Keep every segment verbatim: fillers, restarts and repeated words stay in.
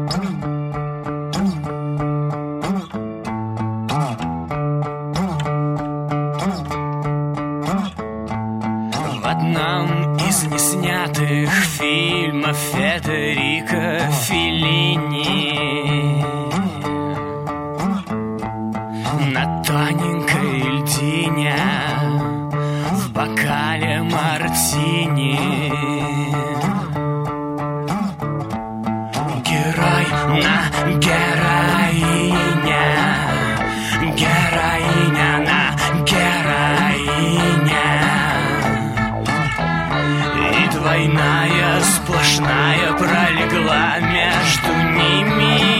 В одном из неснятых фильмов Федерико Феллини на тоненькой льдине в бокале мартини герой на героине, героиня на героине, и двойная сплошная пролегла между ними.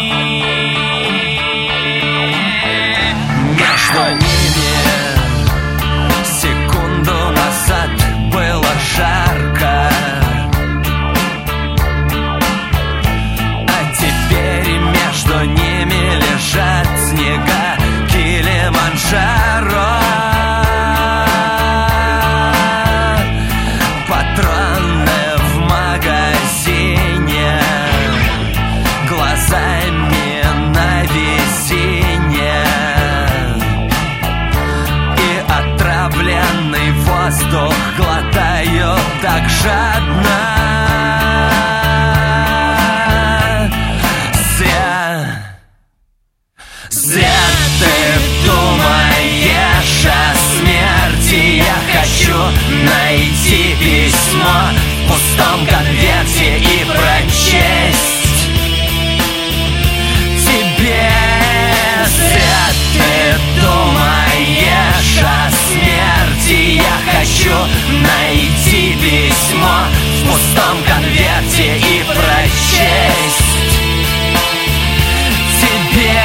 Между ними секунду назад было жарко, а теперь между ними лежат снега Килиманджаро. Патроны в магазине, глазами на весенне, и отравленный воздух глотаю так жадно. Зря, зря ты думаешь о смерти. Я хочу найти письмо в пустом конверте и прочесть тебе. Зря ты думаешь о смерти. Я хочу найти письмо в пустом конверте и прочесть тебе.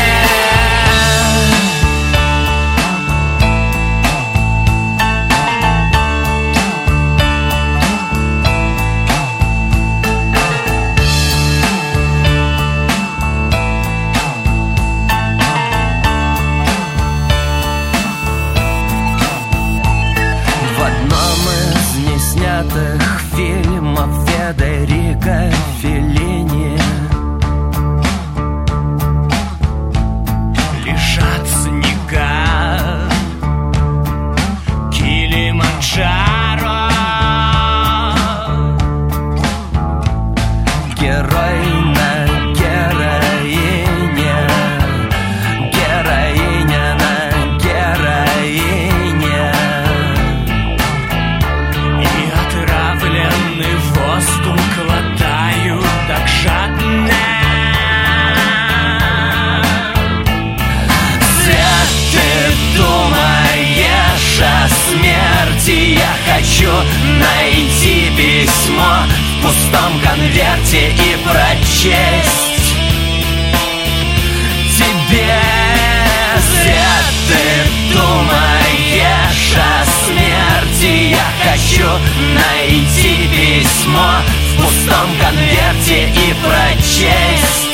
Фильмов Федерико Феллини лежат снега Килиманджаро. Герой на героине, героиня на героине, и отравленный воздух глотаю так жадно. Зря ты думаешь о смерти. Я хочу найти письмо в пустом конверте и прочесть тебе. Зря ты думаешь о смерти. Я хочу найти письмо в пустом конверте и прочесть